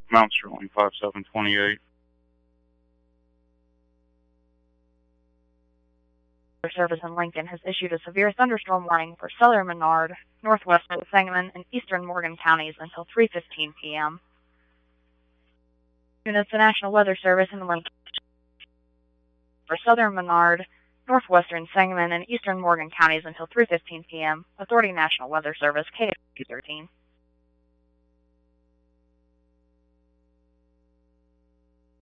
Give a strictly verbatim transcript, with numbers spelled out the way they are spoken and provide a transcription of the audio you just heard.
Mount Sterling five seven twenty-eight. Service in Lincoln has issued a severe thunderstorm warning for southern Menard, northwestern Sangamon, and eastern Morgan counties until three fifteen p m Units the National Weather Service in Lincoln for southern Menard, northwestern Sangamon, and eastern Morgan counties until three fifteen p m Authority National Weather Service, K F two thirteen.